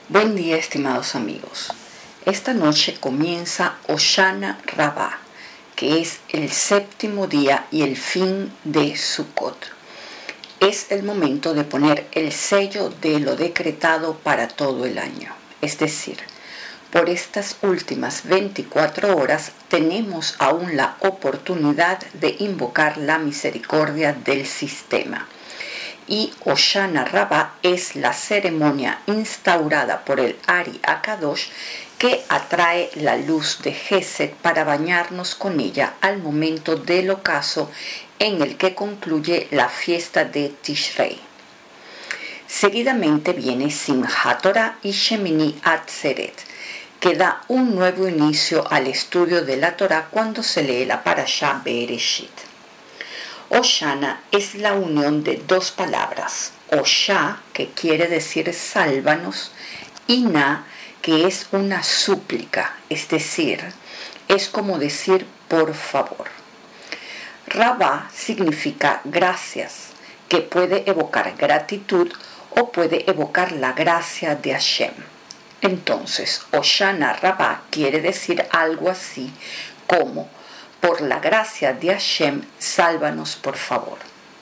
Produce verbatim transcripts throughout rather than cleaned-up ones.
Buen día, estimados amigos. Esta noche comienza Hoshana Rabbah, que es el séptimo día y el fin de Sukkot. Es el momento de poner el sello de lo decretado para todo el año. Es decir, por estas últimas veinticuatro horas tenemos aún la oportunidad de invocar la misericordia del sistema. Y Hoshana Rabbah es la ceremonia instaurada por el Ari Akadosh que atrae la luz de Gesed para bañarnos con ella al momento del ocaso en el que concluye la fiesta de Tishrei. Seguidamente viene Simchat Torah y Shemini Atzeret, que da un nuevo inicio al estudio de la Torah cuando se lee la Parashá Bereshit. Hoshana es la unión de dos palabras, Hoshá, que quiere decir sálvanos, y Na, que es una súplica, es decir, es como decir por favor. Rabbah significa gracias, que puede evocar gratitud o puede evocar la gracia de Hashem. Entonces, Hoshana Rabbah quiere decir algo así como por la gracia de Hashem, sálvanos por favor.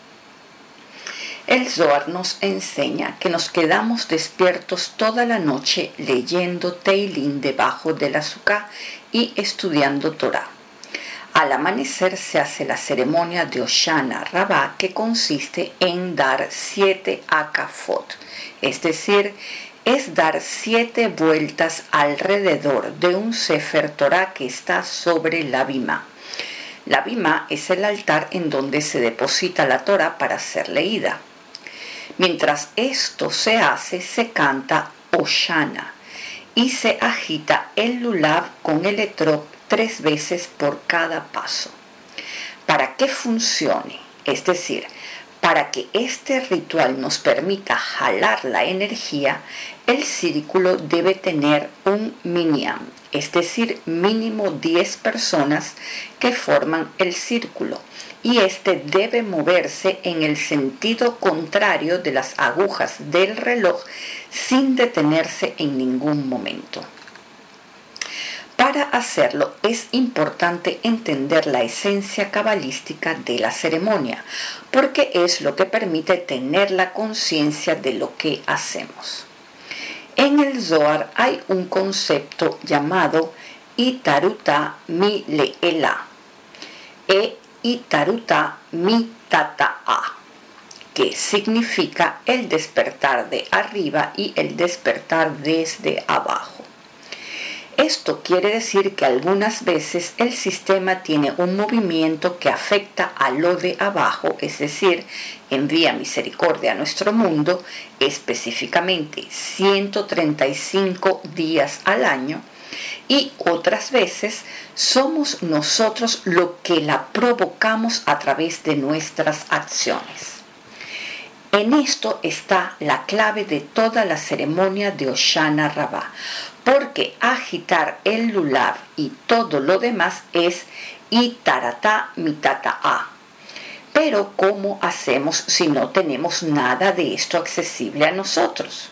El Zohar nos enseña que nos quedamos despiertos toda la noche leyendo Teilín debajo del azúcar y estudiando Torah. Al amanecer se hace la ceremonia de Hoshana Rabbah, que consiste en dar siete akafot, es decir, es dar siete vueltas alrededor de un Sefer Torah que está sobre la bimá. La bimá es el altar en donde se deposita la Torah para ser leída. Mientras esto se hace, se canta Hoshana y se agita el lulav con el etrog tres veces por cada paso. Para que funcione, es decir, para que este ritual nos permita jalar la energía, el círculo debe tener un minyan, es decir, mínimo diez personas que forman el círculo, y este debe moverse en el sentido contrario de las agujas del reloj sin detenerse en ningún momento. Para hacerlo es importante entender la esencia cabalística de la ceremonia, porque es lo que permite tener la conciencia de lo que hacemos. En el Zohar hay un concepto llamado Itaruta mi le'ela e Itaruta mi tata'a, que significa el despertar de arriba y el despertar desde abajo. Esto quiere decir que algunas veces el sistema tiene un movimiento que afecta a lo de abajo, es decir, envía misericordia a nuestro mundo, específicamente ciento treinta y cinco días al año, y otras veces somos nosotros lo que la provocamos a través de nuestras acciones. En esto está la clave de toda la ceremonia de Hoshana Rabbah, porque agitar el lulav y todo lo demás es itaratá mitata'a. Pero ¿cómo hacemos si no tenemos nada de esto accesible a nosotros?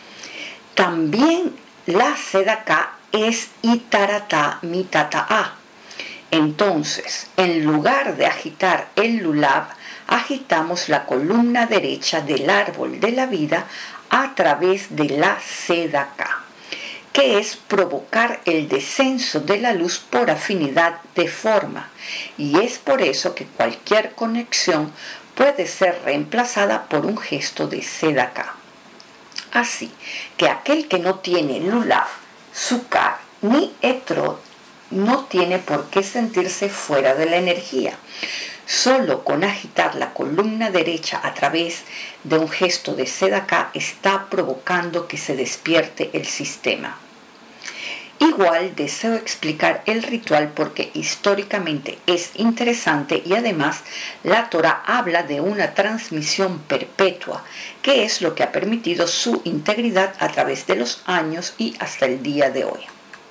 También la sedaká es itaratá mitata'a. Entonces, en lugar de agitar el lulav, agitamos la columna derecha del árbol de la vida a través de la sedaká, que es provocar el descenso de la luz por afinidad de forma, y es por eso que cualquier conexión puede ser reemplazada por un gesto de sedaká. Así que aquel que no tiene lulav, sukar ni etrog no tiene por qué sentirse fuera de la energía. Solo con agitar la columna derecha a través de un gesto de sedaká está provocando que se despierte el sistema. Igual deseo explicar el ritual porque históricamente es interesante y además la Torah habla de una transmisión perpetua, que es lo que ha permitido su integridad a través de los años y hasta el día de hoy.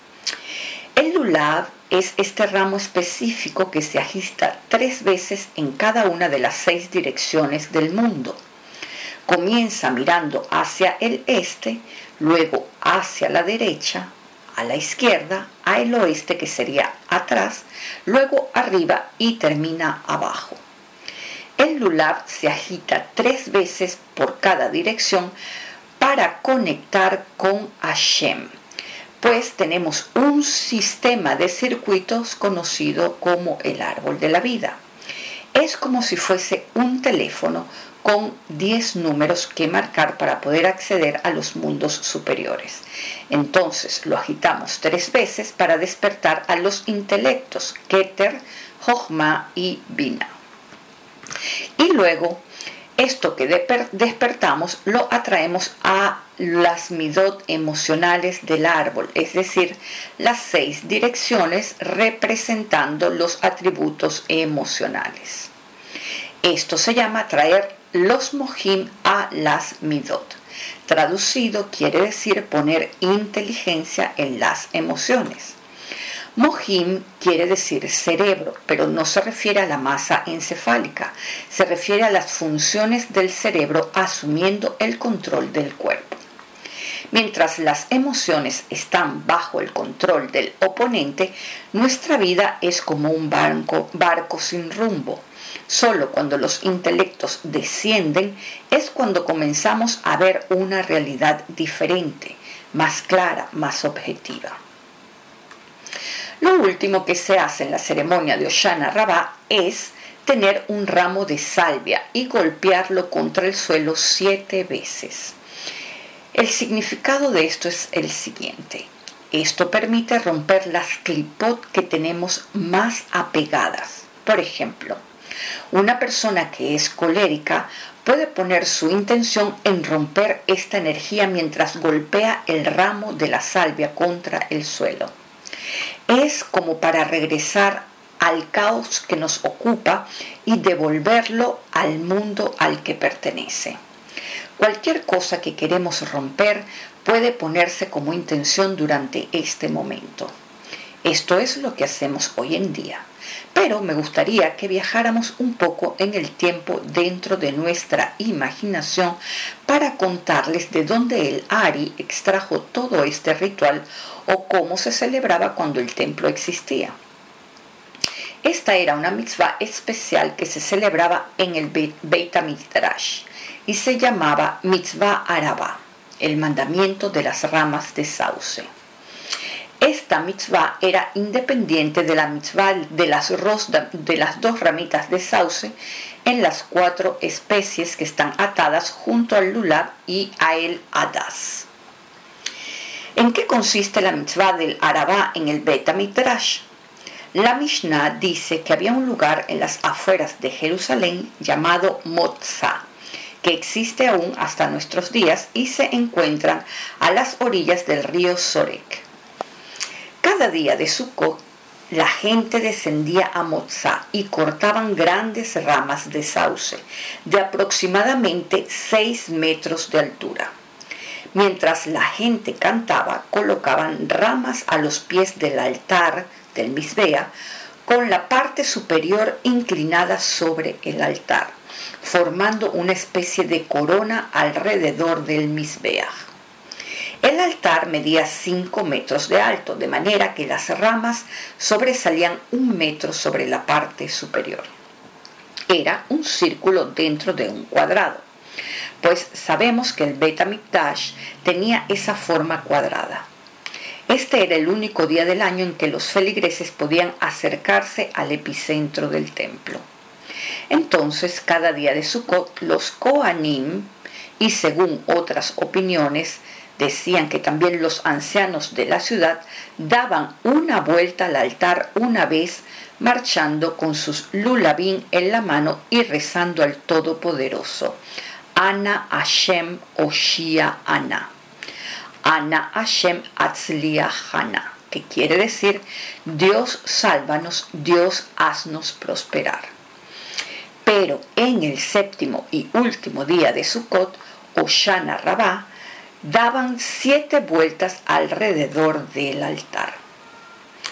El lulav es este ramo específico que se agita tres veces en cada una de las seis direcciones del mundo. Comienza mirando hacia el este, luego hacia la derecha, a la izquierda, al oeste, que sería atrás, luego arriba y termina abajo. El lulav se agita tres veces por cada dirección para conectar con Hashem, pues tenemos un sistema de circuitos conocido como el árbol de la vida. Es como si fuese un teléfono con diez números que marcar para poder acceder a los mundos superiores. Entonces lo agitamos tres veces para despertar a los intelectos Keter, Jochma y Bina. Y luego esto que despertamos lo atraemos a las midot emocionales del árbol, es decir, las seis direcciones representando los atributos emocionales. Esto se llama traer los mojim a las midot. Traducido quiere decir poner inteligencia en las emociones. Mojim quiere decir cerebro, pero no se refiere a la masa encefálica, se refiere a las funciones del cerebro asumiendo el control del cuerpo. Mientras las emociones están bajo el control del oponente, nuestra vida es como un barco, barco sin rumbo. Solo cuando los intelectos descienden es cuando comenzamos a ver una realidad diferente, más clara, más objetiva. Lo último que se hace en la ceremonia de Hoshana Rabbah es tener un ramo de salvia y golpearlo contra el suelo siete veces. El significado de esto es el siguiente. Esto permite romper las clipot que tenemos más apegadas. Por ejemplo, una persona que es colérica puede poner su intención en romper esta energía mientras golpea el ramo de la salvia contra el suelo. Es como para regresar al caos que nos ocupa y devolverlo al mundo al que pertenece. Cualquier cosa que queremos romper puede ponerse como intención durante este momento. Esto es lo que hacemos hoy en día. Pero me gustaría que viajáramos un poco en el tiempo dentro de nuestra imaginación para contarles de dónde el Ari extrajo todo este ritual o cómo se celebraba cuando el templo existía. Esta era una mitzvah especial que se celebraba en el Beit HaMikdash y se llamaba Mitzvah Arabá, el mandamiento de las ramas de sauce. Esta mitzvah era independiente de la mitzvah de las, de las dos ramitas de sauce en las cuatro especies que están atadas junto al lulav y a el hadas. ¿En qué consiste la mitzvah del Arabá en el Beit HaMikdash? La Mishnah dice que había un lugar en las afueras de Jerusalén llamado Motzá, que existe aún hasta nuestros días y se encuentran a las orillas del río Sorek. Cada día de Sukkot, la gente descendía a Motzá y cortaban grandes ramas de sauce de aproximadamente seis metros de altura. Mientras la gente cantaba, colocaban ramas a los pies del altar del Mizbeach, con la parte superior inclinada sobre el altar, formando una especie de corona alrededor del Mizbeach. El altar medía cinco metros de alto, de manera que las ramas sobresalían un metro sobre la parte superior. Era un círculo dentro de un cuadrado, pues sabemos que el Beit HaMikdash tenía esa forma cuadrada. Este era el único día del año en que los feligreses podían acercarse al epicentro del templo. Entonces, cada día de Sukkot, los Kohanim, y según otras opiniones, decían que también los ancianos de la ciudad daban una vuelta al altar una vez, marchando con sus lulavim en la mano y rezando al Todopoderoso. Ana Hashem Oshia Ana. Ana Hashem Atzliachana, que quiere decir Dios sálvanos, Dios haznos prosperar. Pero en el séptimo y último día de Sukkot, Hoshana Rabbah, daban siete vueltas alrededor del altar.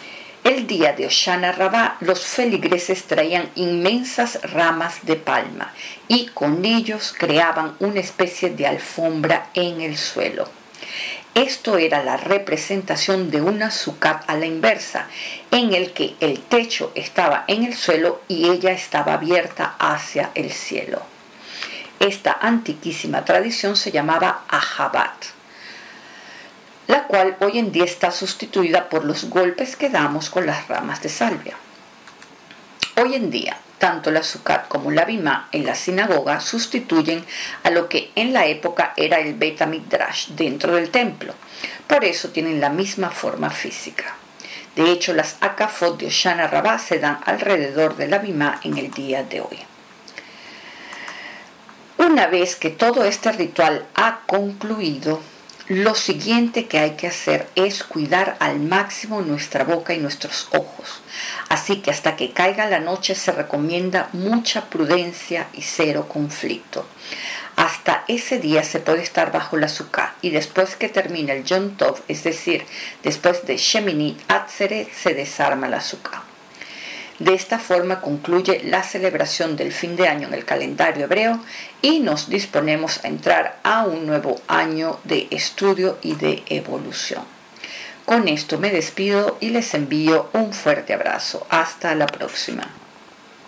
El día de Hoshana Rabbah, los feligreses traían inmensas ramas de palma y con ellos creaban una especie de alfombra en el suelo. Esto era la representación de una sukkah a la inversa, en el que el techo estaba en el suelo y ella estaba abierta hacia el cielo. Esta antiquísima tradición se llamaba Ahabat, la cual hoy en día está sustituida por los golpes que damos con las ramas de salvia. Hoy en día, tanto la Sukkot como la Bimá en la sinagoga sustituyen a lo que en la época era el Beit HaMikdash dentro del templo. Por eso tienen la misma forma física. De hecho, las Akafot de Hoshana Rabbah se dan alrededor de la Bimá en el día de hoy. Una vez que todo este ritual ha concluido, lo siguiente que hay que hacer es cuidar al máximo nuestra boca y nuestros ojos. Así que hasta que caiga la noche se recomienda mucha prudencia y cero conflicto. Hasta ese día se puede estar bajo la Sukkah y después que termine el Yom Tov, es decir, después de Sheminit Atzeret, se desarma la Sukkah. De esta forma concluye la celebración del fin de año en el calendario hebreo y nos disponemos a entrar a un nuevo año de estudio y de evolución. Con esto me despido y les envío un fuerte abrazo. Hasta la próxima.